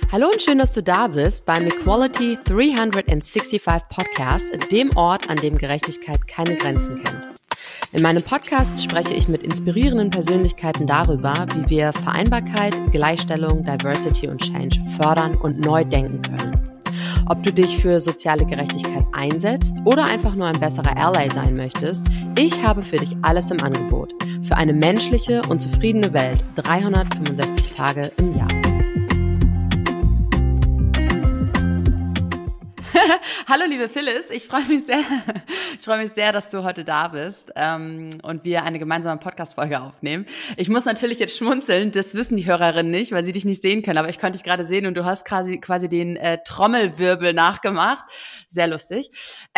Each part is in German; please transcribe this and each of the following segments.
Hallo und schön, dass du da bist beim Equality 365 Podcast, dem Ort, an dem Gerechtigkeit keine Grenzen kennt. In meinem Podcast spreche ich mit inspirierenden Persönlichkeiten darüber, wie wir Vereinbarkeit, Gleichstellung, Diversity und Change fördern und neu denken können. Ob du dich für soziale Gerechtigkeit einsetzt oder einfach nur ein besserer Ally sein möchtest, ich habe für dich alles im Angebot. Für eine menschliche und zufriedene Welt 365 Tage im Jahr. Hallo liebe Phyllis, ich freue mich sehr, dass du heute da bist und wir eine gemeinsame Podcast-Folge aufnehmen. Ich muss natürlich jetzt schmunzeln, das wissen die Hörerinnen nicht, weil sie dich nicht sehen können, aber ich konnte dich gerade sehen und du hast quasi den Trommelwirbel nachgemacht. Sehr lustig.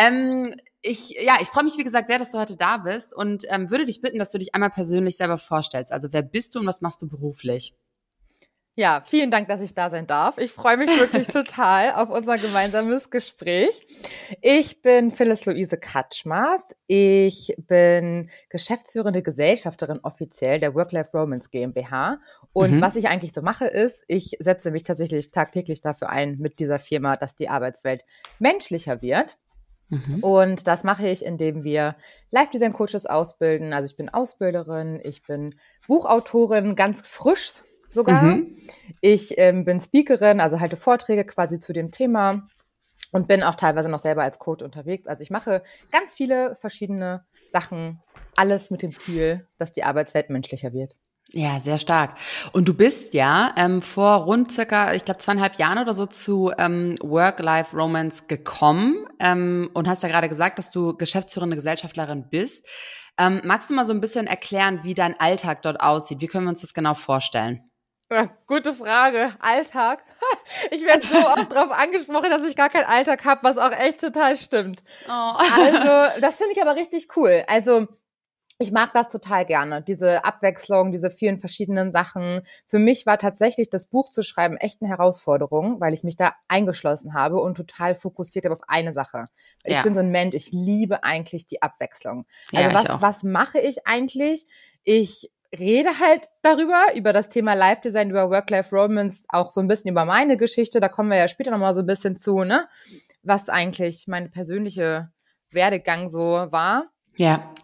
Ich freue mich, wie gesagt, sehr, dass du heute da bist und würde dich bitten, dass du dich einmal persönlich selber vorstellst. Also wer bist du und was machst du beruflich? Ja, vielen Dank, dass ich da sein darf. Ich freue mich wirklich total auf unser gemeinsames Gespräch. Ich bin Phyllis Luise Katschmas. Ich bin geschäftsführende Gesellschafterin offiziell der Work-Life-Romance GmbH. Und was ich eigentlich so mache, ist, ich setze mich tatsächlich tagtäglich dafür ein mit dieser Firma, dass die Arbeitswelt menschlicher wird. Und das mache ich, indem wir Live-Design-Coaches ausbilden. Also ich bin Ausbilderin, ich bin Buchautorin, ganz frisch sogar. Ich bin Speakerin, also halte Vorträge quasi zu dem Thema und bin auch teilweise noch selber als Coach unterwegs. Also ich mache ganz viele verschiedene Sachen, alles mit dem Ziel, dass die Arbeitswelt menschlicher wird. Ja, sehr stark. Und du bist ja vor rund circa, ich glaube 2,5 Jahren oder so zu Work-Life-Romance gekommen und hast ja gerade gesagt, dass du geschäftsführende Gesellschaftlerin bist. Magst du mal so ein bisschen erklären, wie dein Alltag dort aussieht? Wie können wir uns das genau vorstellen? Ja, gute Frage. Alltag. Ich werde so oft darauf angesprochen, dass ich gar keinen Alltag habe, was auch echt total stimmt. Oh. Also, das finde ich aber richtig cool. Also, ich mag das total gerne, diese Abwechslung, diese vielen verschiedenen Sachen. Für mich war tatsächlich das Buch zu schreiben echt eine Herausforderung, weil ich mich da eingeschlossen habe und total fokussiert habe auf eine Sache. Ich bin so ein Mensch, ich liebe eigentlich die Abwechslung. Also was mache ich eigentlich? Ich rede halt über das Thema Live-Design, über Work-Life-Romance, auch so ein bisschen über meine Geschichte. Da kommen wir ja später nochmal so ein bisschen zu, ne? Was eigentlich meine persönliche Werdegang so war. Ja.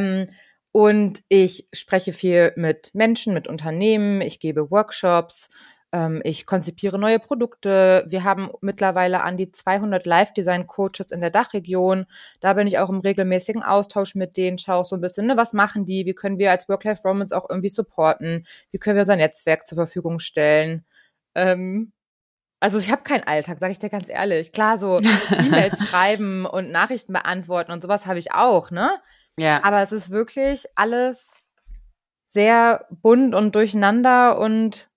Und ich spreche viel mit Menschen, mit Unternehmen, ich gebe Workshops, ich konzipiere neue Produkte. Wir haben mittlerweile an die 200 Live-Design-Coaches in der Dachregion. Da bin ich auch im regelmäßigen Austausch mit denen, schaue so ein bisschen, ne, was machen die, wie können wir als Work-Life-Romance auch irgendwie supporten, wie können wir unser Netzwerk zur Verfügung stellen. Also ich habe keinen Alltag, sage ich dir ganz ehrlich. Klar, so E-Mails schreiben und Nachrichten beantworten und sowas habe ich auch, ne? Ja. Aber es ist wirklich alles sehr bunt und durcheinander und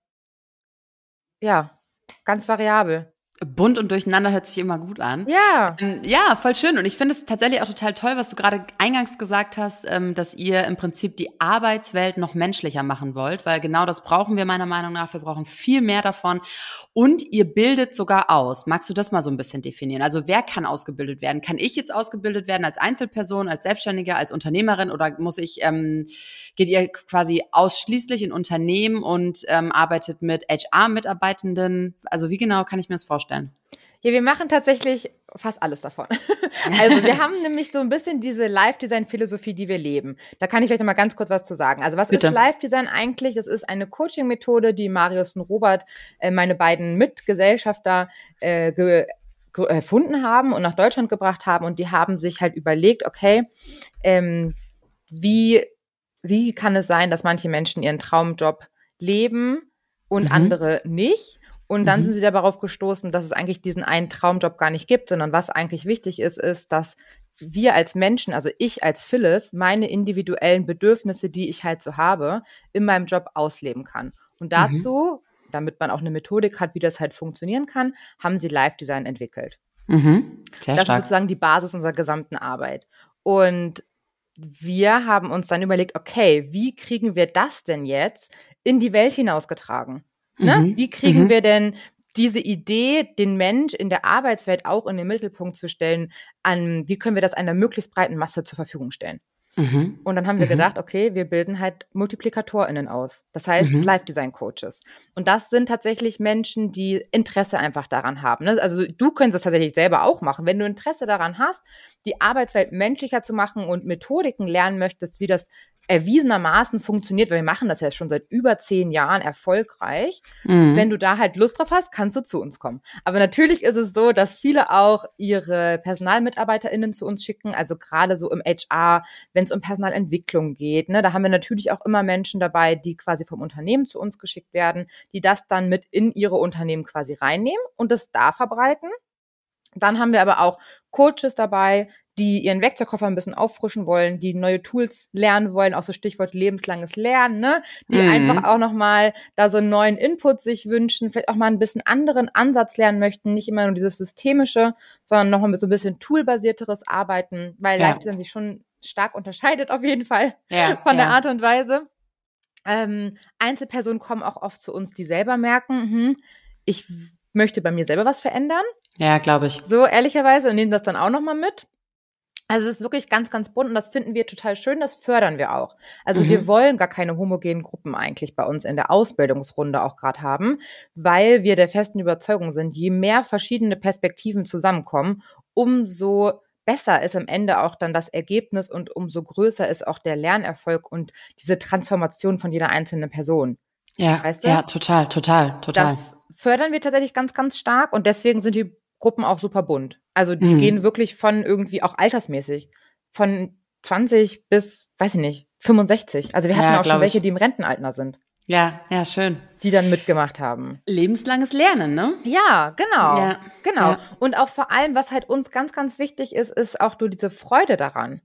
ja, ganz variabel. Bunt und durcheinander hört sich immer gut an. Ja. Ja, voll schön. Und ich finde es tatsächlich auch total toll, was du gerade eingangs gesagt hast, dass ihr im Prinzip die Arbeitswelt noch menschlicher machen wollt, weil genau das brauchen wir meiner Meinung nach. Wir brauchen viel mehr davon. Und ihr bildet sogar aus. Magst du das mal so ein bisschen definieren? Also wer kann ausgebildet werden? Kann ich jetzt ausgebildet werden als Einzelperson, als Selbstständige, als Unternehmerin oder geht ihr quasi ausschließlich in Unternehmen und arbeitet mit HR-Mitarbeitenden? Also wie genau kann ich mir das vorstellen? Ja, wir machen tatsächlich fast alles davon. Also wir haben nämlich so ein bisschen diese Live-Design-Philosophie, die wir leben. Da kann ich vielleicht noch mal ganz kurz was zu sagen. Also was ist Live-Design eigentlich? Das ist eine Coaching-Methode, die Marius und Robert, meine beiden Mitgesellschafter, erfunden haben und nach Deutschland gebracht haben. Und die haben sich halt überlegt, okay, wie kann es sein, dass manche Menschen ihren Traumjob leben und andere nicht? Und dann sind sie darauf gestoßen, dass es eigentlich diesen einen Traumjob gar nicht gibt, sondern was eigentlich wichtig ist, dass wir als Menschen, also ich als Phyllis, meine individuellen Bedürfnisse, die ich halt so habe, in meinem Job ausleben kann. Und dazu, damit man auch eine Methodik hat, wie das halt funktionieren kann, haben sie Live-Design entwickelt. Sehr das stark. ist sozusagen die Basis unserer gesamten Arbeit. Und wir haben uns dann überlegt, okay, wie kriegen wir das denn jetzt in die Welt hinausgetragen? Ne? Wie kriegen wir denn diese Idee, den Mensch in der Arbeitswelt auch in den Mittelpunkt zu stellen, wie können wir das einer möglichst breiten Masse zur Verfügung stellen? Und dann haben wir gedacht, okay, wir bilden halt MultiplikatorInnen aus. Das heißt, Live-Design-Coaches. Und das sind tatsächlich Menschen, die Interesse einfach daran haben. Ne? Also du könntest das tatsächlich selber auch machen. Wenn du Interesse daran hast, die Arbeitswelt menschlicher zu machen und Methodiken lernen möchtest, wie das erwiesenermaßen funktioniert, weil wir machen das ja schon seit über 10 Jahren erfolgreich. Wenn du da halt Lust drauf hast, kannst du zu uns kommen. Aber natürlich ist es so, dass viele auch ihre PersonalmitarbeiterInnen zu uns schicken, also gerade so im HR, wenn es um Personalentwicklung geht, ne, da haben wir natürlich auch immer Menschen dabei, die quasi vom Unternehmen zu uns geschickt werden, die das dann mit in ihre Unternehmen quasi reinnehmen und das da verbreiten. Dann haben wir aber auch Coaches dabei, die ihren Werkzeugkoffer ein bisschen auffrischen wollen, die neue Tools lernen wollen, auch so Stichwort lebenslanges Lernen, ne? Die einfach auch nochmal da so einen neuen Input sich wünschen, vielleicht auch mal ein bisschen anderen Ansatz lernen möchten, nicht immer nur dieses Systemische, sondern nochmal mit so ein bisschen toolbasierteres Arbeiten, weil Live-Design sich schon stark unterscheidet auf jeden Fall von der Art und Weise. Einzelpersonen kommen auch oft zu uns, die selber merken, ich möchte bei mir selber was verändern. Ja, glaube ich. So ehrlicherweise und nehmen das dann auch nochmal mit. Also es ist wirklich ganz, ganz bunt und das finden wir total schön, das fördern wir auch. Also wir wollen gar keine homogenen Gruppen eigentlich bei uns in der Ausbildungsrunde auch gerade haben, weil wir der festen Überzeugung sind, je mehr verschiedene Perspektiven zusammenkommen, umso besser ist am Ende auch dann das Ergebnis und umso größer ist auch der Lernerfolg und diese Transformation von jeder einzelnen Person. Ja, weißt du? Ja, total. Das fördern wir tatsächlich ganz, ganz stark und deswegen sind die Gruppen auch super bunt. Also die gehen wirklich von irgendwie auch altersmäßig, von 20 bis, weiß ich nicht, 65. Also wir hatten auch schon welche, die im Rentenalter sind. Ja, schön. Die dann mitgemacht haben. Lebenslanges Lernen, ne? Ja, genau. Ja. Genau. Und auch vor allem, was halt uns ganz, ganz wichtig ist, ist auch diese Freude daran.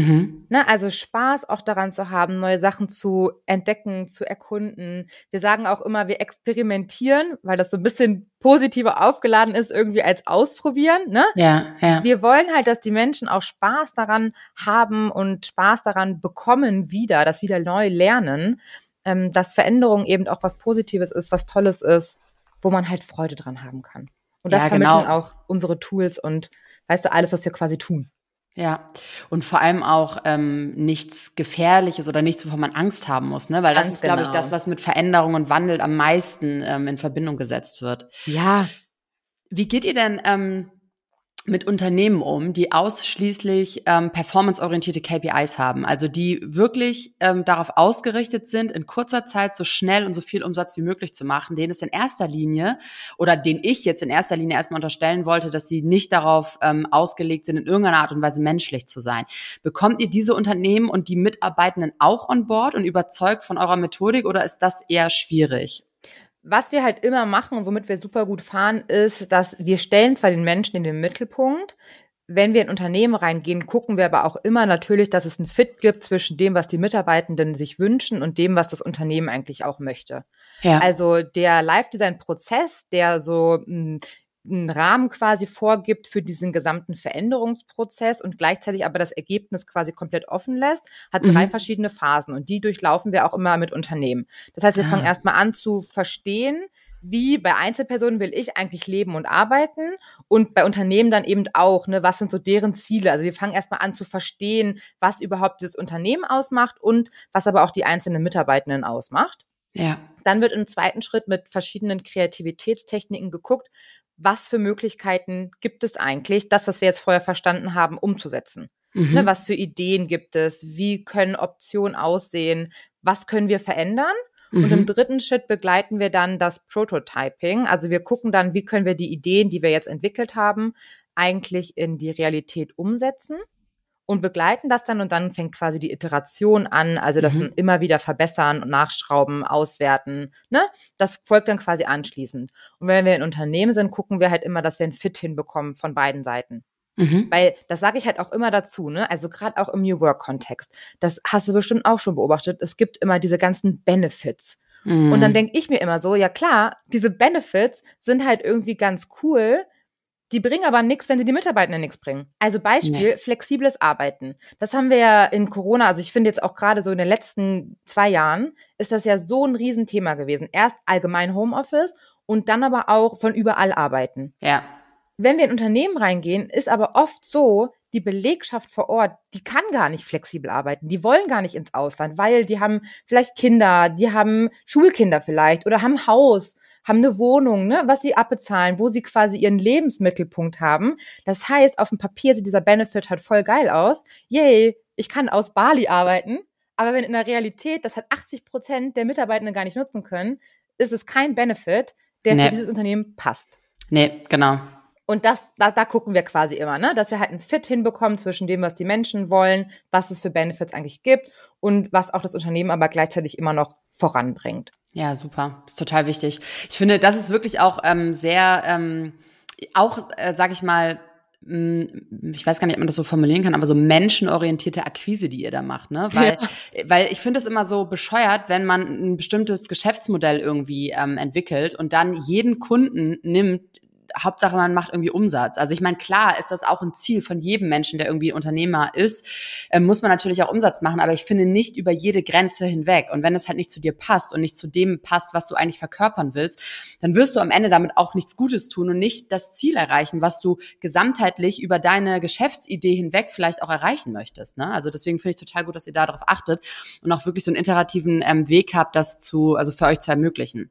Ne, also Spaß auch daran zu haben, neue Sachen zu entdecken, zu erkunden. Wir sagen auch immer, wir experimentieren, weil das so ein bisschen positiver aufgeladen ist, irgendwie als ausprobieren. Ne? Ja. Wir wollen halt, dass die Menschen auch Spaß daran haben und Spaß daran bekommen wieder, das wieder neu lernen, dass Veränderung eben auch was Positives ist, was Tolles ist, wo man halt Freude dran haben kann. Und das vermitteln auch unsere Tools und, weißt du, alles, was wir quasi tun. Ja, und vor allem auch nichts Gefährliches oder nichts, wovon man Angst haben muss, ne? Weil das ist, glaube ich, das, was mit Veränderung und Wandel am meisten in Verbindung gesetzt wird. Ja. Wie geht ihr denn mit Unternehmen um, die ausschließlich performanceorientierte KPIs haben, also die wirklich darauf ausgerichtet sind, in kurzer Zeit so schnell und so viel Umsatz wie möglich zu machen, denen es in erster Linie oder denen ich jetzt in erster Linie erstmal unterstellen wollte, dass sie nicht darauf ausgelegt sind, in irgendeiner Art und Weise menschlich zu sein. Bekommt ihr diese Unternehmen und die Mitarbeitenden auch on board und überzeugt von eurer Methodik oder ist das eher schwierig? Was wir halt immer machen und womit wir super gut fahren, ist, dass wir stellen zwar den Menschen in den Mittelpunkt, wenn wir in Unternehmen reingehen, gucken wir aber auch immer natürlich, dass es einen Fit gibt zwischen dem, was die Mitarbeitenden sich wünschen und dem, was das Unternehmen eigentlich auch möchte. Ja. Also der Live-Design-Prozess, der so einen Rahmen quasi vorgibt für diesen gesamten Veränderungsprozess und gleichzeitig aber das Ergebnis quasi komplett offen lässt, hat 3 verschiedene Phasen und die durchlaufen wir auch immer mit Unternehmen. Das heißt, wir fangen erstmal an zu verstehen, wie bei Einzelpersonen will ich eigentlich leben und arbeiten und bei Unternehmen dann eben auch, ne, was sind so deren Ziele? Also wir fangen erstmal an zu verstehen, was überhaupt dieses Unternehmen ausmacht und was aber auch die einzelnen Mitarbeitenden ausmacht. Ja. Dann wird im zweiten Schritt mit verschiedenen Kreativitätstechniken geguckt, was für Möglichkeiten gibt es eigentlich, das, was wir jetzt vorher verstanden haben, umzusetzen. Ne, was für Ideen gibt es? Wie können Optionen aussehen? Was können wir verändern? Und im dritten Schritt begleiten wir dann das Prototyping. Also wir gucken dann, wie können wir die Ideen, die wir jetzt entwickelt haben, eigentlich in die Realität umsetzen und begleiten das dann und dann fängt quasi die Iteration an, also das immer wieder verbessern und nachschrauben, auswerten, ne? Das folgt dann quasi anschließend. Und wenn wir in Unternehmen sind, gucken wir halt immer, dass wir einen Fit hinbekommen von beiden Seiten. Weil, das sage ich halt auch immer dazu, ne? Also gerade auch im New Work-Kontext. Das hast du bestimmt auch schon beobachtet. Es gibt immer diese ganzen Benefits. Und dann denke ich mir immer so, ja klar, diese Benefits sind halt irgendwie ganz cool, die bringen aber nichts, wenn sie die Mitarbeitenden nichts bringen. Also Beispiel, flexibles Arbeiten. Das haben wir ja in Corona, also ich finde jetzt auch gerade so in den letzten 2 Jahren, ist das ja so ein Riesenthema gewesen. Erst allgemein Homeoffice und dann aber auch von überall arbeiten. Ja. Wenn wir in Unternehmen reingehen, ist aber oft so, die Belegschaft vor Ort, die kann gar nicht flexibel arbeiten. Die wollen gar nicht ins Ausland, weil die haben vielleicht Kinder, die haben Schulkinder vielleicht oder haben Haus, haben eine Wohnung, ne, was sie abbezahlen, wo sie quasi ihren Lebensmittelpunkt haben. Das heißt, auf dem Papier sieht dieser Benefit halt voll geil aus. Yay, ich kann aus Bali arbeiten. Aber wenn in der Realität das halt 80% der Mitarbeitenden gar nicht nutzen können, ist es kein Benefit, der für dieses Unternehmen passt. Nee, genau. Und da gucken wir quasi immer, ne, dass wir halt einen Fit hinbekommen zwischen dem, was die Menschen wollen, was es für Benefits eigentlich gibt und was auch das Unternehmen aber gleichzeitig immer noch voranbringt. Ja, super. Das ist total wichtig. Ich finde, das ist wirklich auch sag ich mal, ich weiß gar nicht, ob man das so formulieren kann, aber so menschenorientierte Akquise, die ihr da macht, ne? Weil ich finde es immer so bescheuert, wenn man ein bestimmtes Geschäftsmodell irgendwie entwickelt und dann jeden Kunden nimmt. Hauptsache, man macht irgendwie Umsatz. Also ich meine, klar ist das auch ein Ziel von jedem Menschen, der irgendwie Unternehmer ist, muss man natürlich auch Umsatz machen, aber ich finde nicht über jede Grenze hinweg. Und wenn es halt nicht zu dir passt und nicht zu dem passt, was du eigentlich verkörpern willst, dann wirst du am Ende damit auch nichts Gutes tun und nicht das Ziel erreichen, was du gesamtheitlich über deine Geschäftsidee hinweg vielleicht auch erreichen möchtest, ne? Also deswegen finde ich total gut, dass ihr darauf achtet und auch wirklich so einen iterativen Weg habt, also für euch zu ermöglichen.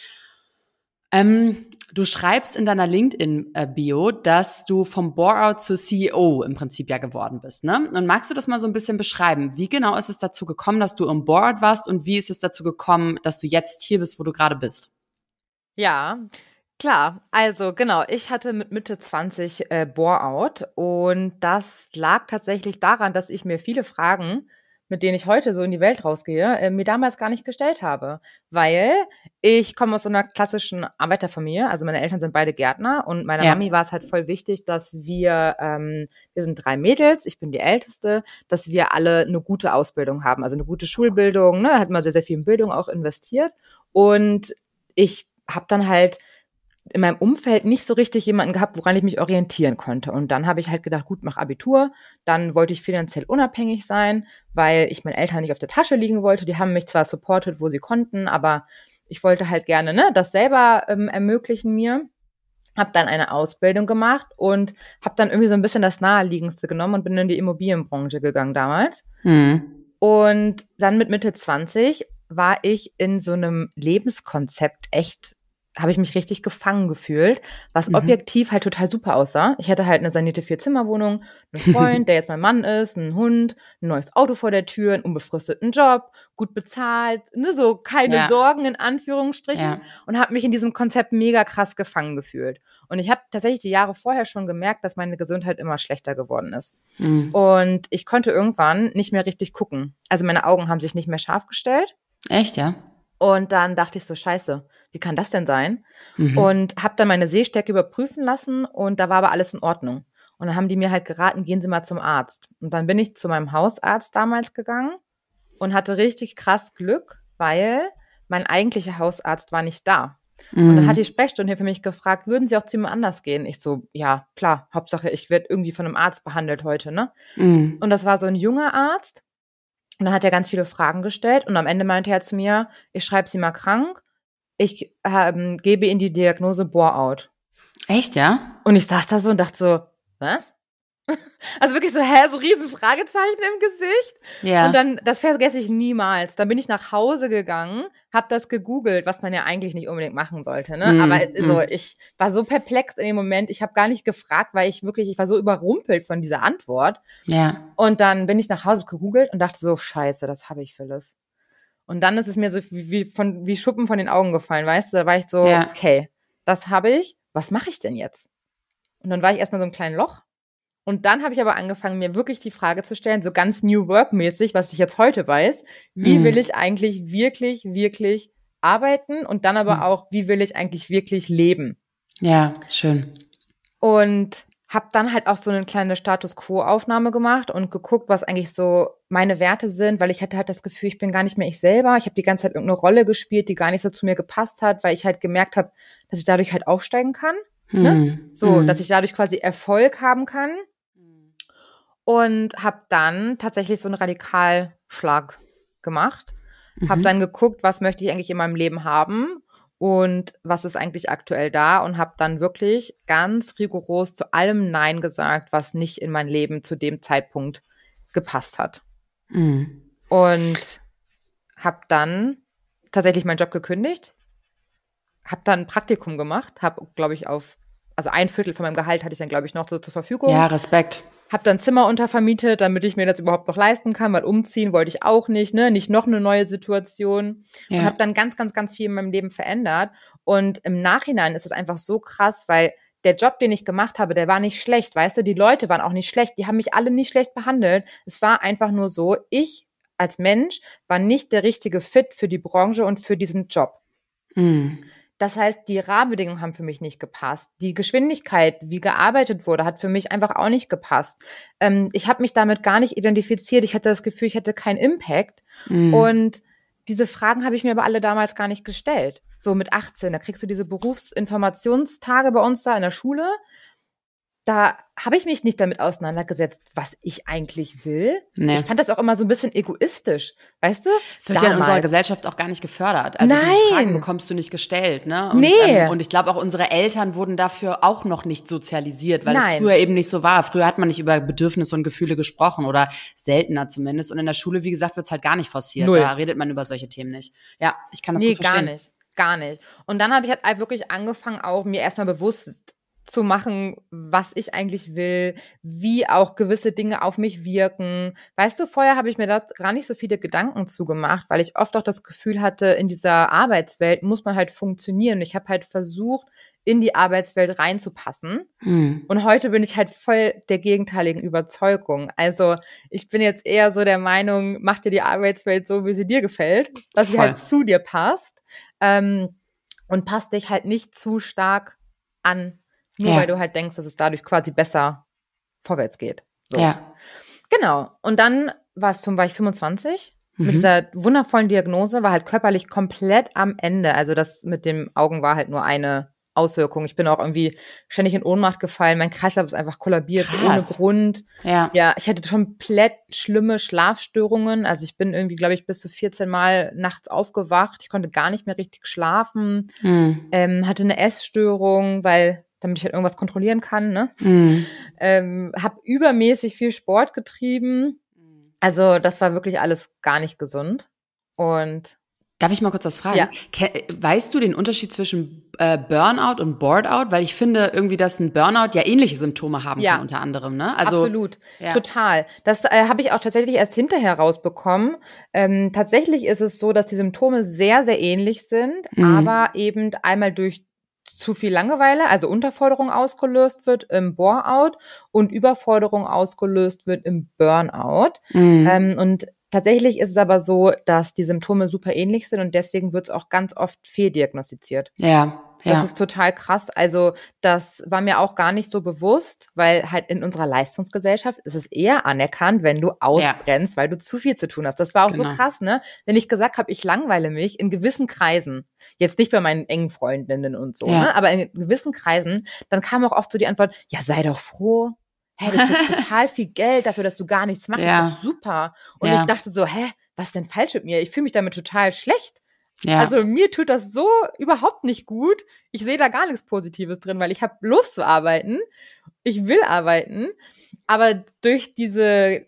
Du schreibst in deiner LinkedIn-Bio, dass du vom Bore-out zu CEO im Prinzip ja geworden bist, ne? Und magst du das mal so ein bisschen beschreiben? Wie genau ist es dazu gekommen, dass du im Bore-out warst und wie ist es dazu gekommen, dass du jetzt hier bist, wo du gerade bist? Ja, klar. Also genau, ich hatte mit Mitte 20 Bore-out und das lag tatsächlich daran, dass ich mir viele Fragen, mit denen ich heute so in die Welt rausgehe, mir damals gar nicht gestellt habe. Weil ich komme aus so einer klassischen Arbeiterfamilie, also meine Eltern sind beide Gärtner und meiner Mami war es halt voll wichtig, dass wir sind 3 Mädels, ich bin die Älteste, dass wir alle eine gute Ausbildung haben, also eine gute Schulbildung, ne, hat mal sehr, sehr viel in Bildung auch investiert und ich habe dann halt in meinem Umfeld nicht so richtig jemanden gehabt, woran ich mich orientieren konnte. Und dann habe ich halt gedacht, gut, mach Abitur. Dann wollte ich finanziell unabhängig sein, weil ich meinen Eltern nicht auf der Tasche liegen wollte. Die haben mich zwar supportet, wo sie konnten, aber ich wollte halt gerne das selber ermöglichen mir. Habe dann eine Ausbildung gemacht und habe dann irgendwie so ein bisschen das Naheliegendste genommen und bin in die Immobilienbranche gegangen damals. Und dann mit Mitte 20 war ich in so einem Lebenskonzept habe ich mich richtig gefangen gefühlt, was objektiv halt total super aussah. Ich hatte halt eine sanierte 4-Zimmer-Wohnung, einen Freund, der jetzt mein Mann ist, einen Hund, ein neues Auto vor der Tür, einen unbefristeten Job, gut bezahlt, ne, so keine Sorgen in Anführungsstrichen und habe mich in diesem Konzept mega krass gefangen gefühlt. Und ich habe tatsächlich die Jahre vorher schon gemerkt, dass meine Gesundheit immer schlechter geworden ist. Und ich konnte irgendwann nicht mehr richtig gucken. Also meine Augen haben sich nicht mehr scharf gestellt. Echt, ja? Und dann dachte ich so, scheiße, wie kann das denn sein? Und habe dann meine Sehstärke überprüfen lassen und da war aber alles in Ordnung. Und dann haben die mir halt geraten, gehen Sie mal zum Arzt. Und dann bin ich zu meinem Hausarzt damals gegangen und hatte richtig krass Glück, weil mein eigentlicher Hausarzt war nicht da. Und dann hat die Sprechstunde hier für mich gefragt, würden Sie auch zu jemand anders gehen? Ich so, ja, klar, Hauptsache ich werde irgendwie von einem Arzt behandelt heute, ne? Und das war so ein junger Arzt. Und dann hat er ganz viele Fragen gestellt und am Ende meinte er zu mir, ich schreibe Sie mal krank, ich gebe Ihnen die Diagnose Bore-out. Echt, ja? Und ich saß da so und dachte so, was? Also wirklich so, so riesen Fragezeichen im Gesicht. Ja. Und dann, das vergesse ich niemals. Dann bin ich nach Hause gegangen, habe das gegoogelt, was man ja eigentlich nicht unbedingt machen sollte, ne? Aber so, ich war so perplex in dem Moment. Ich habe gar nicht gefragt, weil ich war so überrumpelt von dieser Antwort. Ja. Und dann bin ich nach Hause gegoogelt und dachte so, scheiße, das habe ich, Phyllis. Und dann ist es mir so wie Schuppen von den Augen gefallen, weißt du? Da war ich so, okay, das habe ich, was mache ich denn jetzt? Und dann war ich erstmal so im kleinen Loch. Und dann habe ich aber angefangen, mir wirklich die Frage zu stellen, so ganz New Work-mäßig, was ich jetzt heute weiß, wie will ich eigentlich wirklich, wirklich arbeiten und dann aber auch, wie will ich eigentlich wirklich leben? Ja, schön. Und habe dann halt auch so eine kleine Status-Quo-Aufnahme gemacht und geguckt, was eigentlich so meine Werte sind, weil ich hatte halt das Gefühl, ich bin gar nicht mehr ich selber. Ich habe die ganze Zeit irgendeine Rolle gespielt, die gar nicht so zu mir gepasst hat, weil ich halt gemerkt habe, dass ich dadurch halt aufsteigen kann. Ne? So, dass ich dadurch quasi Erfolg haben kann. Und habe dann tatsächlich so einen Radikalschlag gemacht. Habe dann geguckt, was möchte ich eigentlich in meinem Leben haben und was ist eigentlich aktuell da und habe dann wirklich ganz rigoros zu allem Nein gesagt, was nicht in mein Leben zu dem Zeitpunkt gepasst hat. Und habe dann tatsächlich meinen Job gekündigt, habe dann ein Praktikum gemacht, habe, glaube ich, also 1/4 von meinem Gehalt hatte ich dann, glaube ich, noch so zur Verfügung. Ja, Respekt. Habe dann Zimmer untervermietet, damit ich mir das überhaupt noch leisten kann, weil umziehen wollte ich auch nicht, ne? Nicht noch eine neue Situation. Ja. Und habe dann ganz, ganz, ganz viel in meinem Leben verändert. Und im Nachhinein ist es einfach so krass, weil der Job, den ich gemacht habe, der war nicht schlecht, weißt du? Die Leute waren auch nicht schlecht, die haben mich alle nicht schlecht behandelt. Es war einfach nur so, ich als Mensch war nicht der richtige Fit für die Branche und für diesen Job. Das heißt, die Rahmenbedingungen haben für mich nicht gepasst. Die Geschwindigkeit, wie gearbeitet wurde, hat für mich einfach auch nicht gepasst. Ich habe mich damit gar nicht identifiziert. Ich hatte das Gefühl, ich hätte keinen Impact. Und diese Fragen habe ich mir aber alle damals gar nicht gestellt. So mit 18, da kriegst du diese Berufsinformationstage bei uns da in der Schule. Da habe ich mich nicht damit auseinandergesetzt, was ich eigentlich will. Nee. Ich fand das auch immer so ein bisschen egoistisch, weißt du? Das wird ja in unserer Gesellschaft auch gar nicht gefördert. Also Nein. Die Fragen bekommst du nicht gestellt, ne? Und, nee. Und ich glaube auch, unsere Eltern wurden dafür auch noch nicht sozialisiert, weil es früher eben nicht so war. Früher hat man nicht über Bedürfnisse und Gefühle gesprochen oder seltener zumindest. Und in der Schule, wie gesagt, wird es halt gar nicht forciert. Null. Da redet man über solche Themen nicht. Ja, ich kann das gut verstehen. Gar nicht. Und dann habe ich halt wirklich angefangen, auch mir erstmal bewusst zu machen, was ich eigentlich will, wie auch gewisse Dinge auf mich wirken. Weißt du, vorher habe ich mir da gar nicht so viele Gedanken zugemacht, weil ich oft auch das Gefühl hatte, in dieser Arbeitswelt muss man halt funktionieren. Ich habe halt versucht, in die Arbeitswelt reinzupassen. Und heute bin ich halt voll der gegenteiligen Überzeugung. Also ich bin jetzt eher so der Meinung, mach dir die Arbeitswelt so, wie sie dir gefällt, dass sie halt zu dir passt und passt dich halt nicht zu stark an. Nur weil du halt denkst, dass es dadurch quasi besser vorwärts geht. So. Ja. Genau. Und dann war ich 25 mit dieser wundervollen Diagnose, war halt körperlich komplett am Ende. Also das mit den Augen war halt nur eine Auswirkung. Ich bin auch irgendwie ständig in Ohnmacht gefallen. Mein Kreislauf ist einfach kollabiert, ohne Grund. Ja, ich hatte komplett schlimme Schlafstörungen. Also ich bin irgendwie, glaube ich, bis zu 14 Mal nachts aufgewacht. Ich konnte gar nicht mehr richtig schlafen. Hatte eine Essstörung, damit ich halt irgendwas kontrollieren kann, ne? Hab übermäßig viel Sport getrieben. Also das war wirklich alles gar nicht gesund. Und darf ich mal kurz was fragen? Ja. Weißt du den Unterschied zwischen Burnout und Boredout? Weil ich finde irgendwie, dass ein Burnout ja ähnliche Symptome haben kann unter anderem, ne? Also, absolut, total. Das habe ich auch tatsächlich erst hinterher rausbekommen. Tatsächlich ist es so, dass die Symptome sehr, sehr ähnlich sind, aber eben einmal durch zu viel Langeweile, also Unterforderung ausgelöst wird im Bore-out und Überforderung ausgelöst wird im Burnout. Und tatsächlich ist es aber so, dass die Symptome super ähnlich sind und deswegen wird es auch ganz oft fehldiagnostiziert. Ja. Das ist total krass. Also das war mir auch gar nicht so bewusst, weil halt in unserer Leistungsgesellschaft ist es eher anerkannt, wenn du ausbrennst, weil du zu viel zu tun hast. Das war auch so krass, ne? Wenn ich gesagt habe, ich langweile mich in gewissen Kreisen, jetzt nicht bei meinen engen Freundinnen und so, ne? Aber in gewissen Kreisen, dann kam auch oft so die Antwort, ja, sei doch froh. Hey, du kriegst total viel Geld dafür, dass du gar nichts machst. Das ist doch super. Und ich dachte so, was ist denn falsch mit mir? Ich fühle mich damit total schlecht. Ja. Also mir tut das so überhaupt nicht gut. Ich sehe da gar nichts Positives drin, weil ich habe Lust zu arbeiten. Ich will arbeiten. Aber durch diese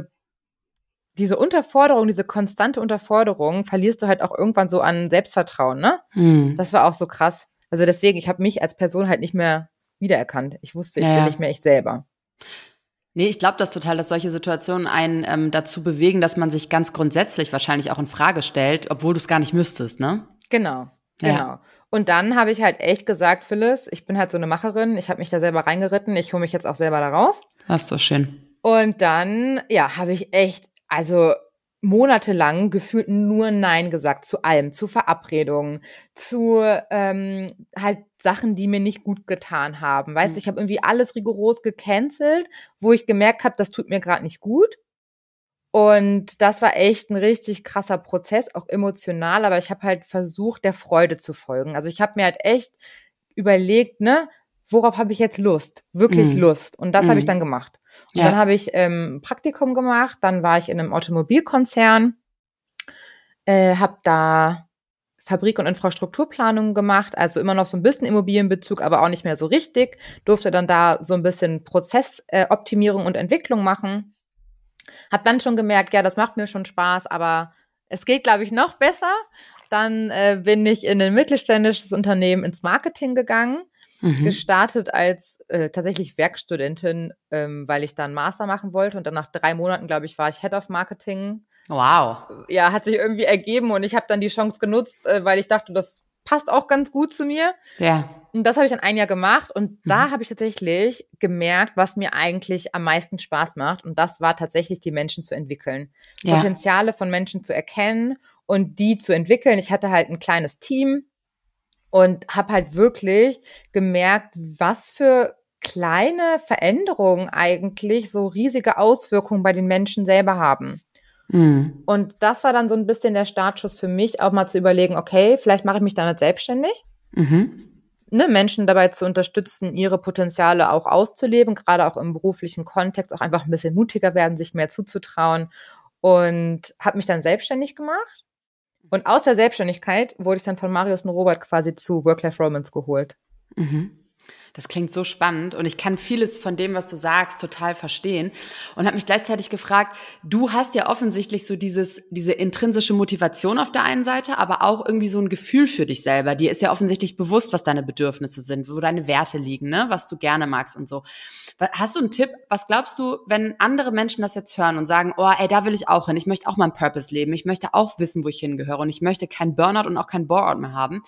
Unterforderung, diese konstante Unterforderung, verlierst du halt auch irgendwann so an Selbstvertrauen, ne? Das war auch so krass. Also deswegen, ich habe mich als Person halt nicht mehr wiedererkannt. Ich wusste, ich bin nicht mehr ich selber. Nee, ich glaube das total, dass solche Situationen einen dazu bewegen, dass man sich ganz grundsätzlich wahrscheinlich auch in Frage stellt, obwohl du es gar nicht müsstest, ne? Genau. Und dann habe ich halt echt gesagt, Phyllis, ich bin halt so eine Macherin, ich habe mich da selber reingeritten, ich hole mich jetzt auch selber da raus. Das ist so schön. Und dann, habe ich echt, monatelang gefühlt nur Nein gesagt zu allem, zu Verabredungen, zu halt Sachen, die mir nicht gut getan haben. Weißt du, ich habe irgendwie alles rigoros gecancelt, wo ich gemerkt habe, das tut mir gerade nicht gut. Und das war echt ein richtig krasser Prozess, auch emotional, aber ich habe halt versucht, der Freude zu folgen. Also ich habe mir halt echt überlegt, ne, worauf habe ich jetzt Lust? Wirklich Lust. Und das habe ich dann gemacht. Und dann habe ich Praktikum gemacht, dann war ich in einem Automobilkonzern, habe da Fabrik- und Infrastrukturplanung gemacht, also immer noch so ein bisschen Immobilienbezug, aber auch nicht mehr so richtig. Durfte dann da so ein bisschen Prozessoptimierung und Entwicklung machen. Hab dann schon gemerkt, ja, das macht mir schon Spaß, aber es geht, glaube ich, noch besser. Dann bin ich in ein mittelständisches Unternehmen ins Marketing gegangen, gestartet als tatsächlich Werkstudentin, weil ich dann Master machen wollte. Und dann nach 3 Monaten, glaube ich, war ich Head of Marketing. Wow. Ja, hat sich irgendwie ergeben und ich habe dann die Chance genutzt, weil ich dachte, das passt auch ganz gut zu mir. Ja. Und das habe ich dann 1 Jahr gemacht und da habe ich tatsächlich gemerkt, was mir eigentlich am meisten Spaß macht. Und das war tatsächlich, die Menschen zu entwickeln. Ja. Potenziale von Menschen zu erkennen und die zu entwickeln. Ich hatte halt ein kleines Team und habe halt wirklich gemerkt, was für kleine Veränderungen eigentlich so riesige Auswirkungen bei den Menschen selber haben. Und das war dann so ein bisschen der Startschuss für mich, auch mal zu überlegen, okay, vielleicht mache ich mich damit selbstständig. Ne, Menschen dabei zu unterstützen, ihre Potenziale auch auszuleben, gerade auch im beruflichen Kontext, auch einfach ein bisschen mutiger werden, sich mehr zuzutrauen. Und habe mich dann selbstständig gemacht. Und aus der Selbstständigkeit wurde ich dann von Marius und Robert quasi zu Work-Life-Romance geholt. Das klingt so spannend und ich kann vieles von dem, was du sagst, total verstehen und habe mich gleichzeitig gefragt, du hast ja offensichtlich so diese intrinsische Motivation auf der einen Seite, aber auch irgendwie so ein Gefühl für dich selber. Dir ist ja offensichtlich bewusst, was deine Bedürfnisse sind, wo deine Werte liegen, ne, was du gerne magst und so. Hast du einen Tipp? Was glaubst du, wenn andere Menschen das jetzt hören und sagen, oh, ey, da will ich auch hin, ich möchte auch meinen Purpose leben, ich möchte auch wissen, wo ich hingehöre und ich möchte kein Burnout und auch kein Bore-out mehr haben.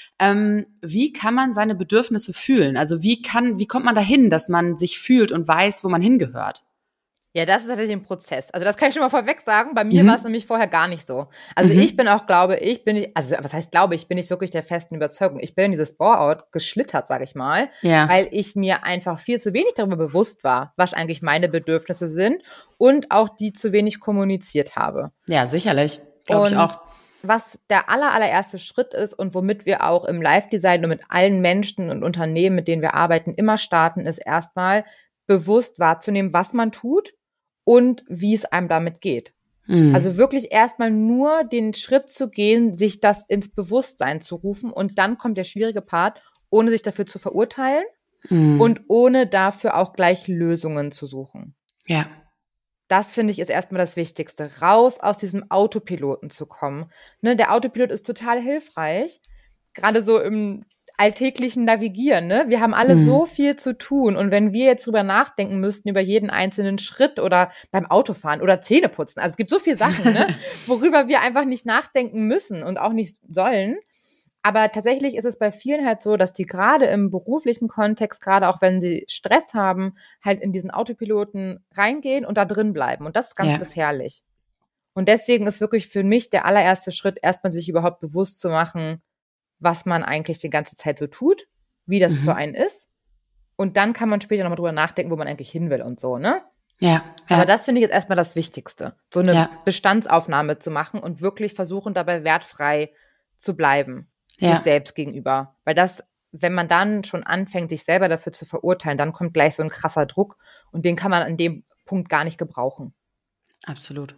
Wie kann man seine Bedürfnisse fühlen? Also wie kommt man dahin, dass man sich fühlt und weiß, wo man hingehört? Ja, das ist tatsächlich ein Prozess. Also das kann ich schon mal vorweg sagen. Bei mir war es nämlich vorher gar nicht so. Also ich bin auch, was heißt glaube ich, bin ich wirklich der festen Überzeugung. Ich bin in dieses Bore-out geschlittert, sage ich mal, weil ich mir einfach viel zu wenig darüber bewusst war, was eigentlich meine Bedürfnisse sind und auch die zu wenig kommuniziert habe. Ja, sicherlich. Glaube ich auch. Was der allererste Schritt ist und womit wir auch im Live-Design und mit allen Menschen und Unternehmen, mit denen wir arbeiten, immer starten, ist erstmal bewusst wahrzunehmen, was man tut und wie es einem damit geht. Also wirklich erstmal nur den Schritt zu gehen, sich das ins Bewusstsein zu rufen und dann kommt der schwierige Part, ohne sich dafür zu verurteilen und ohne dafür auch gleich Lösungen zu suchen. Ja. Das, finde ich, ist erstmal das Wichtigste, raus aus diesem Autopiloten zu kommen. Ne, der Autopilot ist total hilfreich, gerade so im alltäglichen Navigieren. Ne? Wir haben alle so viel zu tun und wenn wir jetzt drüber nachdenken müssten, über jeden einzelnen Schritt oder beim Autofahren oder Zähneputzen, also es gibt so viele Sachen, ne, worüber wir einfach nicht nachdenken müssen und auch nicht sollen. Aber tatsächlich ist es bei vielen halt so, dass die gerade im beruflichen Kontext, gerade auch wenn sie Stress haben, halt in diesen Autopiloten reingehen und da drin bleiben. Und das ist ganz gefährlich. Und deswegen ist wirklich für mich der allererste Schritt, erstmal sich überhaupt bewusst zu machen, was man eigentlich die ganze Zeit so tut, wie das für einen ist. Und dann kann man später nochmal drüber nachdenken, wo man eigentlich hin will und so, ne? Ja. Aber das finde ich jetzt erstmal das Wichtigste. So eine Bestandsaufnahme zu machen und wirklich versuchen, dabei wertfrei zu bleiben. Sich selbst gegenüber. Weil das, wenn man dann schon anfängt, sich selber dafür zu verurteilen, dann kommt gleich so ein krasser Druck und den kann man an dem Punkt gar nicht gebrauchen. Absolut.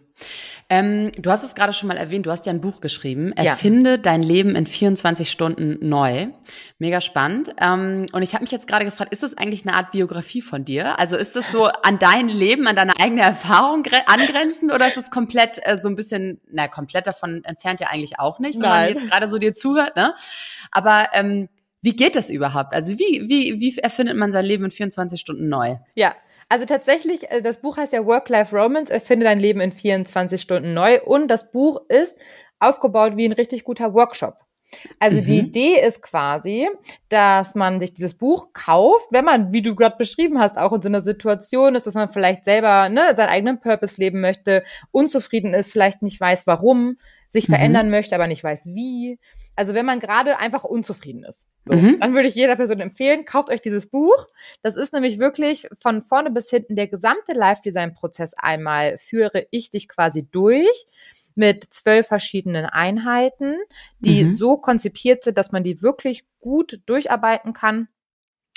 Du hast es gerade schon mal erwähnt, du hast ja ein Buch geschrieben, Erfinde dein Leben in 24 Stunden neu. Mega spannend. Und ich habe mich jetzt gerade gefragt, ist das eigentlich eine Art Biografie von dir? Also ist das so an dein Leben, an deine eigene Erfahrung angrenzend oder ist es komplett so ein bisschen, komplett davon entfernt ja eigentlich auch nicht, wenn man jetzt gerade so dir zuhört, ne? Aber wie geht das überhaupt? Also wie erfindet man sein Leben in 24 Stunden neu? Ja. Also tatsächlich, das Buch heißt ja Work-Life-Romance, erfinde dein Leben in 24 Stunden neu. Und das Buch ist aufgebaut wie ein richtig guter Workshop. Also die Idee ist quasi, dass man sich dieses Buch kauft, wenn man, wie du gerade beschrieben hast, auch in so einer Situation ist, dass man vielleicht selber seinen eigenen Purpose leben möchte, unzufrieden ist, vielleicht nicht weiß, warum, sich verändern möchte, aber nicht weiß, wie. Also wenn man gerade einfach unzufrieden ist. So, dann würde ich jeder Person empfehlen, kauft euch dieses Buch. Das ist nämlich wirklich von vorne bis hinten der gesamte Live-Design-Prozess einmal führe ich dich quasi durch mit 12 verschiedenen Einheiten, die so konzipiert sind, dass man die wirklich gut durcharbeiten kann.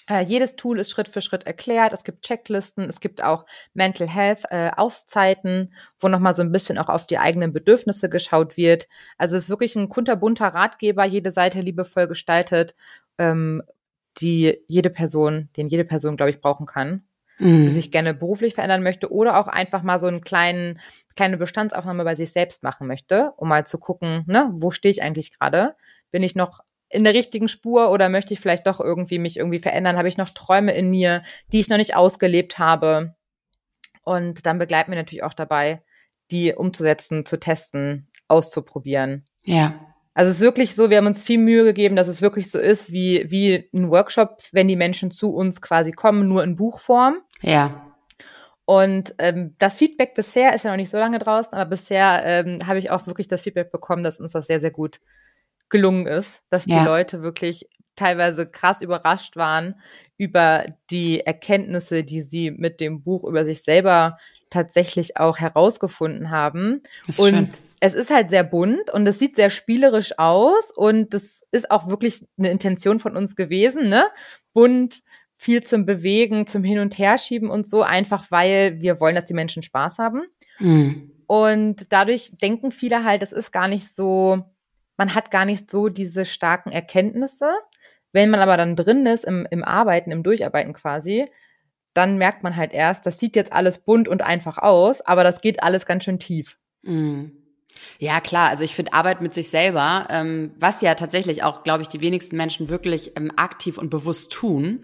Jedes Tool ist Schritt für Schritt erklärt. Es gibt Checklisten, es gibt auch Mental Health Auszeiten, wo nochmal so ein bisschen auch auf die eigenen Bedürfnisse geschaut wird. Also es ist wirklich ein kunterbunter Ratgeber, jede Seite liebevoll gestaltet, den jede Person, glaube ich, brauchen kann, die sich gerne beruflich verändern möchte oder auch einfach mal so eine kleine Bestandsaufnahme bei sich selbst machen möchte, um mal zu gucken, ne, wo stehe ich eigentlich gerade? Bin ich noch in der richtigen Spur oder möchte ich vielleicht doch mich irgendwie verändern? Habe ich noch Träume in mir, die ich noch nicht ausgelebt habe? Und dann begleiten wir natürlich auch dabei, die umzusetzen, zu testen, auszuprobieren. Ja. Also es ist wirklich so, wir haben uns viel Mühe gegeben, dass es wirklich so ist wie ein Workshop, wenn die Menschen zu uns quasi kommen, nur in Buchform. Ja. Und das Feedback bisher ist ja noch nicht so lange draußen, aber bisher habe ich auch wirklich das Feedback bekommen, dass uns das sehr, sehr gut gelungen ist, dass die Leute wirklich teilweise krass überrascht waren über die Erkenntnisse, die sie mit dem Buch über sich selber tatsächlich auch herausgefunden haben. Und schön. Es ist halt sehr bunt und es sieht sehr spielerisch aus und das ist auch wirklich eine Intention von uns gewesen, ne? Bunt, viel zum Bewegen, zum Hin- und Herschieben und so, einfach weil wir wollen, dass die Menschen Spaß haben. Und dadurch denken viele halt, es ist gar nicht so, man hat gar nicht so diese starken Erkenntnisse. Wenn man aber dann drin ist, im Arbeiten, im Durcharbeiten quasi, dann merkt man halt erst, das sieht jetzt alles bunt und einfach aus, aber das geht alles ganz schön tief. Ja, klar. Also ich finde Arbeit mit sich selber, was ja tatsächlich auch, glaube ich, die wenigsten Menschen wirklich aktiv und bewusst tun,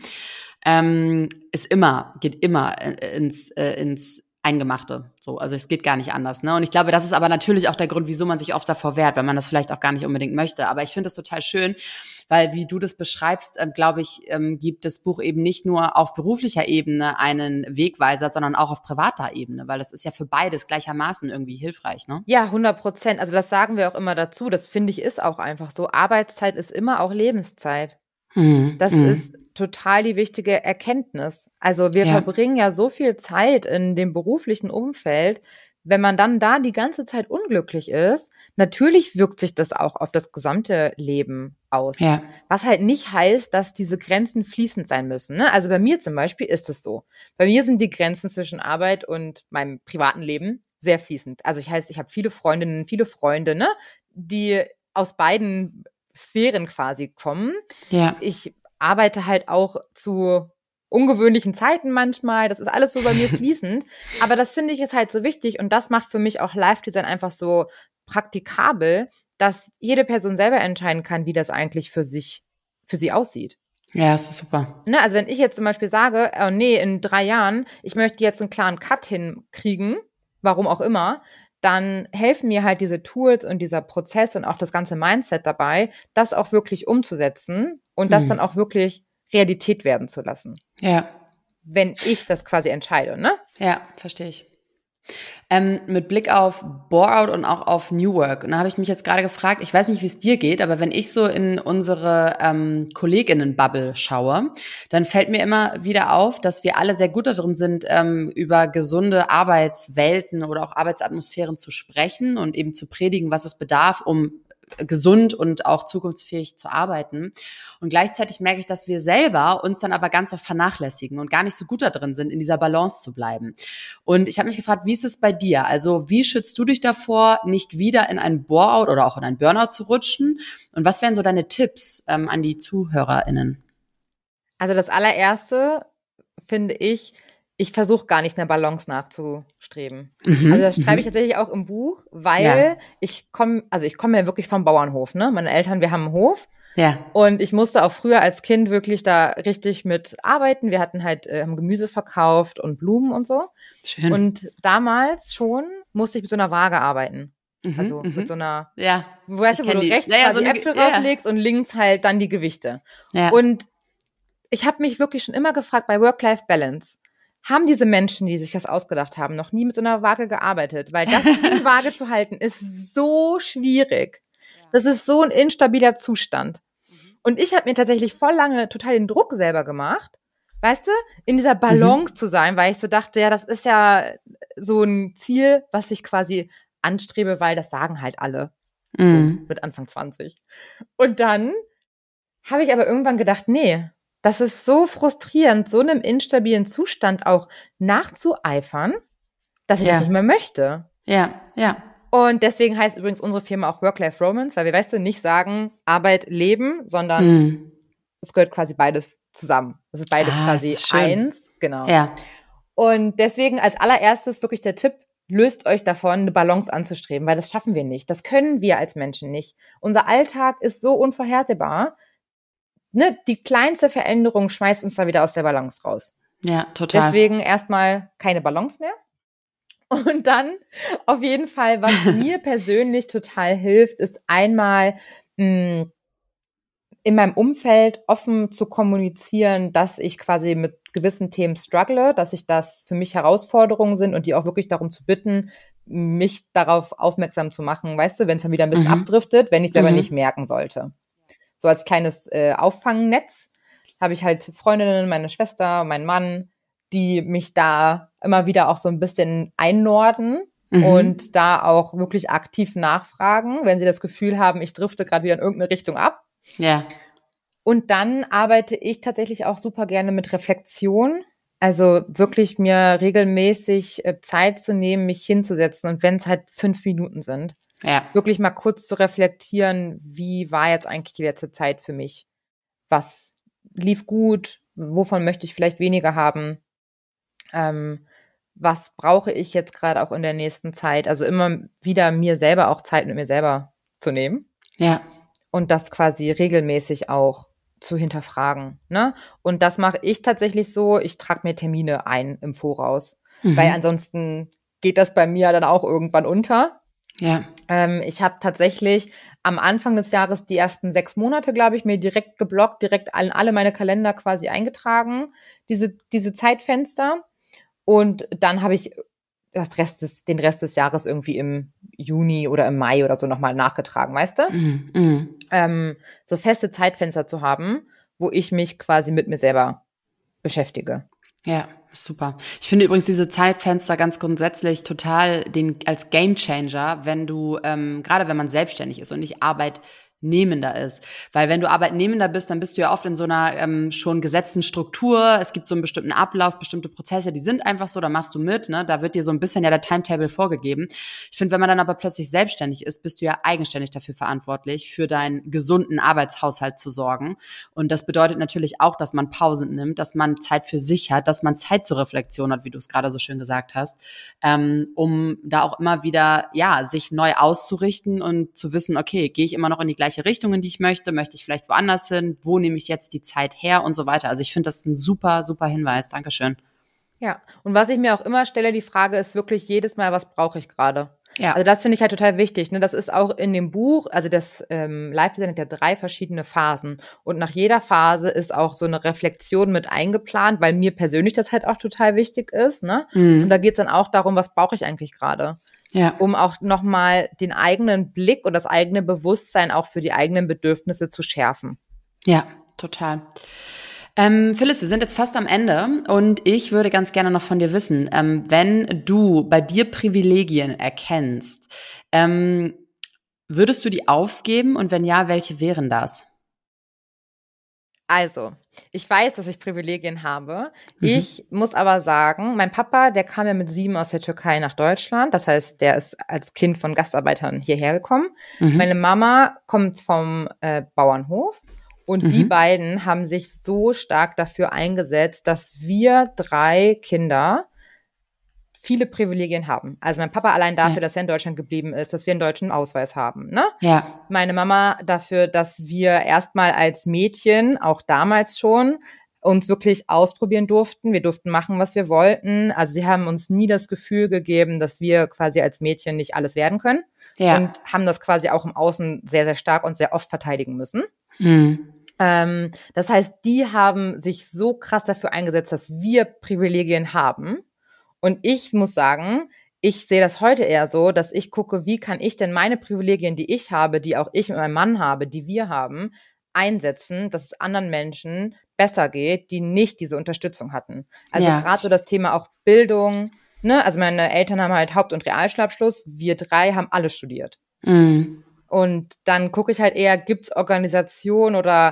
geht immer ins Eingemachte. So, also es geht gar nicht anders, ne? Und ich glaube, das ist aber natürlich auch der Grund, wieso man sich oft davor wehrt, weil man das vielleicht auch gar nicht unbedingt möchte. Aber ich finde das total schön, weil wie du das beschreibst, glaube ich, gibt das Buch eben nicht nur auf beruflicher Ebene einen Wegweiser, sondern auch auf privater Ebene, weil das ist ja für beides gleichermaßen irgendwie hilfreich, ne? Ja, 100%. Also das sagen wir auch immer dazu. Das finde ich ist auch einfach so. Arbeitszeit ist immer auch Lebenszeit. Das ist total die wichtige Erkenntnis. Also wir verbringen ja so viel Zeit in dem beruflichen Umfeld. Wenn man dann da die ganze Zeit unglücklich ist, natürlich wirkt sich das auch auf das gesamte Leben aus. Ja. Was halt nicht heißt, dass diese Grenzen fließend sein müssen, ne? Also bei mir zum Beispiel ist es so. Bei mir sind die Grenzen zwischen Arbeit und meinem privaten Leben sehr fließend. Also ich habe viele Freundinnen, viele Freunde, ne, die aus beiden Sphären quasi kommen. Ja. Ich arbeite halt auch zu ungewöhnlichen Zeiten manchmal. Das ist alles so bei mir fließend. Aber das finde ich ist halt so wichtig und das macht für mich auch Live-Design einfach so praktikabel, dass jede Person selber entscheiden kann, wie das eigentlich für sie aussieht. Ja, das ist super. Ne, also wenn ich jetzt zum Beispiel sage, oh nee, in 3 Jahren, ich möchte jetzt einen klaren Cut hinkriegen, warum auch immer, dann helfen mir halt diese Tools und dieser Prozess und auch das ganze Mindset dabei, das auch wirklich umzusetzen und das dann auch wirklich Realität werden zu lassen. Ja. Wenn ich das quasi entscheide, ne? Ja, verstehe ich. Mit Blick auf Bore-out und auch auf New Work. Und da habe ich mich jetzt gerade gefragt, ich weiß nicht, wie es dir geht, aber wenn ich so in unsere KollegInnen-Bubble schaue, dann fällt mir immer wieder auf, dass wir alle sehr gut darin sind, über gesunde Arbeitswelten oder auch Arbeitsatmosphären zu sprechen und eben zu predigen, was es bedarf, um gesund und auch zukunftsfähig zu arbeiten. Und gleichzeitig merke ich, dass wir selber uns dann aber ganz oft vernachlässigen und gar nicht so gut da drin sind, in dieser Balance zu bleiben. Und ich habe mich gefragt, wie ist es bei dir? Also wie schützt du dich davor, nicht wieder in einen Bore-out oder auch in einen Burnout zu rutschen? Und was wären so deine Tipps an die ZuhörerInnen? Also das allererste finde ich versuche gar nicht einer Balance nachzustreben. Also das schreibe ich tatsächlich auch im Buch, weil ich komme ja wirklich vom Bauernhof, ne? Meine Eltern, wir haben einen Hof. Ja. Und ich musste auch früher als Kind wirklich da richtig mit arbeiten. Wir hatten halt haben Gemüse verkauft und Blumen und so. Schön. Und damals schon musste ich mit so einer Waage arbeiten. Also mit so einer, weißt du, wo du rechts so die Äpfel rauflegst und links halt dann die Gewichte. Ja. Und ich habe mich wirklich schon immer gefragt bei Work-Life-Balance, haben diese Menschen, die sich das ausgedacht haben, noch nie mit so einer Waage gearbeitet? Weil das in die Waage zu halten, ist so schwierig. Das ist so ein instabiler Zustand. Und ich habe mir tatsächlich voll lange total den Druck selber gemacht, weißt du, in dieser Balance zu sein, weil ich so dachte, ja, das ist ja so ein Ziel, was ich quasi anstrebe, weil das sagen halt alle. So mit Anfang 20. Und dann habe ich aber irgendwann gedacht, nee, Das ist so frustrierend, so einem instabilen Zustand auch nachzueifern, dass ich das nicht mehr möchte. Ja, ja. Und deswegen heißt übrigens unsere Firma auch Work-Life-Romance, weil wir, weißt du, nicht sagen Arbeit, Leben, sondern es gehört quasi beides zusammen. Das ist beides quasi eins. Genau. Ja. Und deswegen als allererstes wirklich der Tipp, löst euch davon, eine Balance anzustreben, weil das schaffen wir nicht. Das können wir als Menschen nicht. Unser Alltag ist so unvorhersehbar. Ne? Die kleinste Veränderung schmeißt uns da wieder aus der Balance raus. Ja, total. Deswegen erstmal keine Balance mehr. Und dann auf jeden Fall, was mir persönlich total hilft, ist einmal in meinem Umfeld offen zu kommunizieren, dass ich quasi mit gewissen Themen struggle, dass ich das für mich Herausforderungen sind und die auch wirklich darum zu bitten, mich darauf aufmerksam zu machen, weißt du, wenn es dann wieder ein bisschen abdriftet, wenn ich selber nicht merken sollte. So als kleines Auffangnetz habe ich halt Freundinnen, meine Schwester, meinen Mann, die mich da immer wieder auch so ein bisschen einnorden und da auch wirklich aktiv nachfragen, wenn sie das Gefühl haben, ich drifte gerade wieder in irgendeine Richtung ab. Ja. Und dann arbeite ich tatsächlich auch super gerne mit Reflexion. Also wirklich mir regelmäßig Zeit zu nehmen, mich hinzusetzen. Und wenn es halt 5 Minuten sind, wirklich mal kurz zu reflektieren, wie war jetzt eigentlich die letzte Zeit für mich? Was lief gut? Wovon möchte ich vielleicht weniger haben? Was brauche ich jetzt gerade auch in der nächsten Zeit? Also immer wieder mir selber auch Zeit mit mir selber zu nehmen. Ja. Und das quasi regelmäßig auch zu hinterfragen, ne? Und das mache ich tatsächlich so, ich trage mir Termine ein im Voraus, weil ansonsten geht das bei mir dann auch irgendwann unter. Ja. Ich habe tatsächlich am Anfang des Jahres die ersten 6 Monate, glaube ich, mir direkt geblockt, direkt in alle meine Kalender quasi eingetragen, diese Zeitfenster. Und dann habe ich den Rest des Jahres irgendwie im Juni oder im Mai oder so nochmal nachgetragen, weißt du? So feste Zeitfenster zu haben, wo ich mich quasi mit mir selber beschäftige. Ja, super. Ich finde übrigens diese Zeitfenster ganz grundsätzlich total als Gamechanger, wenn du, gerade wenn man selbstständig ist und nicht Arbeitnehmender ist. Weil wenn du Arbeitnehmender bist, dann bist du ja oft in so einer schon gesetzten Struktur. Es gibt so einen bestimmten Ablauf, bestimmte Prozesse, die sind einfach so, da machst du mit, ne? Da wird dir so ein bisschen ja der Timetable vorgegeben. Ich finde, wenn man dann aber plötzlich selbstständig ist, bist du ja eigenständig dafür verantwortlich, für deinen gesunden Arbeitshaushalt zu sorgen. Und das bedeutet natürlich auch, dass man Pausen nimmt, dass man Zeit für sich hat, dass man Zeit zur Reflexion hat, wie du es gerade so schön gesagt hast, um da auch immer wieder, ja, sich neu auszurichten und zu wissen, okay, gehe ich immer noch in die gleiche Richtung, in die ich möchte ich vielleicht woanders hin, wo nehme ich jetzt die Zeit her und so weiter. Also ich finde das ein super, super Hinweis. Dankeschön. Ja, und was ich mir auch immer stelle, die Frage ist wirklich jedes Mal, was brauche ich gerade? Ja. Also das finde ich halt total wichtig. Ne? Das ist auch in dem Buch, also das Life-Design hat ja 3 verschiedene Phasen. Und nach jeder Phase ist auch so eine Reflexion mit eingeplant, weil mir persönlich das halt auch total wichtig ist. Ne? Und da geht es dann auch darum, was brauche ich eigentlich gerade? Ja. Um auch nochmal den eigenen Blick und das eigene Bewusstsein auch für die eigenen Bedürfnisse zu schärfen. Ja, total. Phyllis, wir sind jetzt fast am Ende und ich würde ganz gerne noch von dir wissen, wenn du bei dir Privilegien erkennst, würdest du die aufgeben und wenn ja, welche wären das? Also, ich weiß, dass ich Privilegien habe. Ich muss aber sagen, mein Papa, der kam ja mit 7 aus der Türkei nach Deutschland. Das heißt, der ist als Kind von Gastarbeitern hierher gekommen. Meine Mama kommt vom Bauernhof. Und die beiden haben sich so stark dafür eingesetzt, dass wir 3 Kinder viele Privilegien haben. Also mein Papa allein dafür, dass er in Deutschland geblieben ist, dass wir einen deutschen Ausweis haben, ne? Ja. Meine Mama dafür, dass wir erstmal als Mädchen, auch damals schon, uns wirklich ausprobieren durften. Wir durften machen, was wir wollten. Also sie haben uns nie das Gefühl gegeben, dass wir quasi als Mädchen nicht alles werden können. Ja. Und haben das quasi auch im Außen sehr, sehr stark und sehr oft verteidigen müssen. Das heißt, die haben sich so krass dafür eingesetzt, dass wir Privilegien haben. Und ich muss sagen, ich sehe das heute eher so, dass ich gucke, wie kann ich denn meine Privilegien, die ich habe, die auch ich mit meinem Mann habe, die wir haben, einsetzen, dass es anderen Menschen besser geht, die nicht diese Unterstützung hatten. Also gerade so das Thema auch Bildung, ne? Also meine Eltern haben halt Haupt- und Realschulabschluss, wir 3 haben alle studiert. Und dann gucke ich halt eher, gibt's Organisationen oder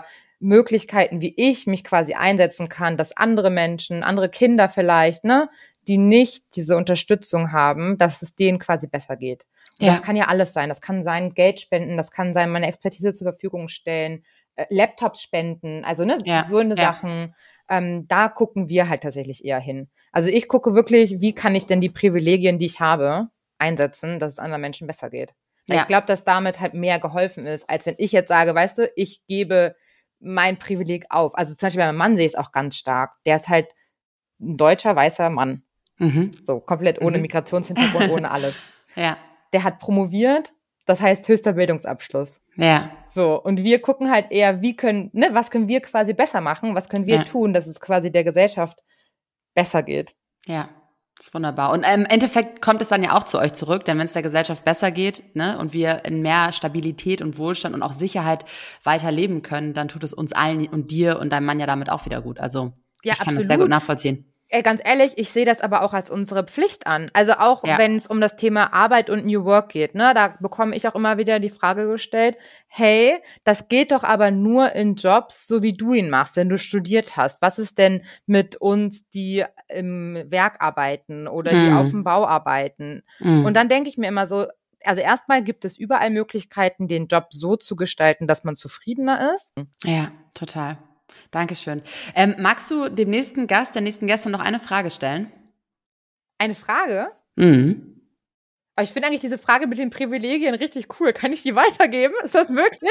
Möglichkeiten, wie ich mich quasi einsetzen kann, dass andere Menschen, andere Kinder vielleicht, ne, die nicht diese Unterstützung haben, dass es denen quasi besser geht. Und das kann ja alles sein. Das kann sein Geld spenden, das kann sein meine Expertise zur Verfügung stellen, Laptops spenden, also ne, so eine Sachen. Da gucken wir halt tatsächlich eher hin. Also ich gucke wirklich, wie kann ich denn die Privilegien, die ich habe, einsetzen, dass es anderen Menschen besser geht. Ich glaube, dass damit halt mehr geholfen ist, als wenn ich jetzt sage, weißt du, ich gebe mein Privileg auf. Also zum Beispiel bei meinem Mann sehe ich es auch ganz stark. Der ist halt ein deutscher, weißer Mann. So komplett ohne Migrationshintergrund, ohne alles. Ja. Der hat promoviert, das heißt höchster Bildungsabschluss. Ja. So, und wir gucken halt eher, was können wir quasi besser machen, was können wir tun, dass es quasi der Gesellschaft besser geht. Ja, das ist wunderbar. Und im Endeffekt kommt es dann ja auch zu euch zurück, denn wenn es der Gesellschaft besser geht, ne, und wir in mehr Stabilität und Wohlstand und auch Sicherheit weiter leben können, dann tut es uns allen und dir und deinem Mann ja damit auch wieder gut. Also ich kann das sehr gut nachvollziehen. Ganz ehrlich, ich sehe das aber auch als unsere Pflicht an. Also auch wenn es um das Thema Arbeit und New Work geht, ne, da bekomme ich auch immer wieder die Frage gestellt, hey, das geht doch aber nur in Jobs, so wie du ihn machst, wenn du studiert hast. Was ist denn mit uns, die im Werk arbeiten oder die auf dem Bau arbeiten? Und dann denke ich mir immer so, also erstmal gibt es überall Möglichkeiten, den Job so zu gestalten, dass man zufriedener ist. Ja, total. Dankeschön. Magst du der nächsten Gästin noch eine Frage stellen? Eine Frage? Mhm. Aber ich finde eigentlich diese Frage mit den Privilegien richtig cool. Kann ich die weitergeben? Ist das möglich?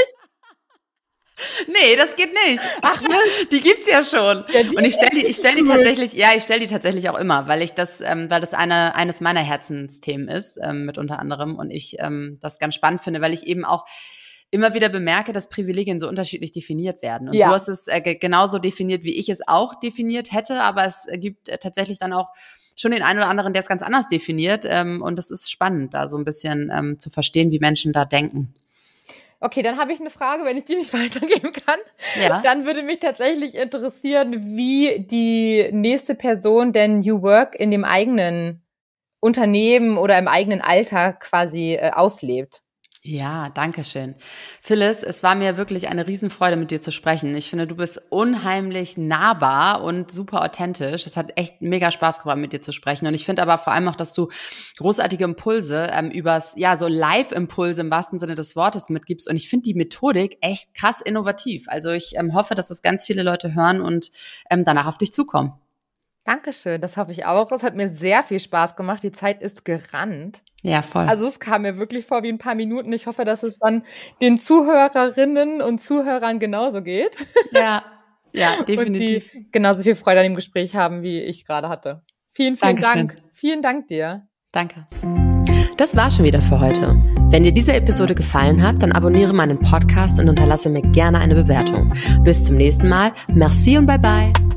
Nee, das geht nicht. Ach, die gibt's ja schon. Ja, und ich stelle die tatsächlich auch immer, weil das eines meiner Herzensthemen ist, mit unter anderem. Und ich das ganz spannend finde, weil ich eben auch immer wieder bemerke, dass Privilegien so unterschiedlich definiert werden. Und du hast es genauso definiert, wie ich es auch definiert hätte, aber es gibt tatsächlich dann auch schon den einen oder anderen, der es ganz anders definiert. Und es ist spannend, da so ein bisschen zu verstehen, wie Menschen da denken. Okay, dann habe ich eine Frage, wenn ich die nicht weitergeben kann. Ja. Dann würde mich tatsächlich interessieren, wie die nächste Person denn New Work in dem eigenen Unternehmen oder im eigenen Alltag quasi auslebt. Ja, danke schön. Phyllis, es war mir wirklich eine Riesenfreude, mit dir zu sprechen. Ich finde, du bist unheimlich nahbar und super authentisch. Es hat echt mega Spaß gemacht, mit dir zu sprechen. Und ich finde aber vor allem auch, dass du großartige Impulse so Live-Impulse im wahrsten Sinne des Wortes mitgibst. Und ich finde die Methodik echt krass innovativ. Also ich hoffe, dass das ganz viele Leute hören und danach auf dich zukommen. Dankeschön, das hoffe ich auch. Das hat mir sehr viel Spaß gemacht. Die Zeit ist gerannt. Ja, voll. Also es kam mir wirklich vor wie ein paar Minuten. Ich hoffe, dass es dann den Zuhörerinnen und Zuhörern genauso geht. Ja, definitiv. Und die genauso viel Freude an dem Gespräch haben, wie ich gerade hatte. Vielen Dankeschön. Dank. Vielen Dank dir. Danke. Das war schon wieder für heute. Wenn dir diese Episode gefallen hat, dann abonniere meinen Podcast und unterlasse mir gerne eine Bewertung. Bis zum nächsten Mal. Merci und bye bye.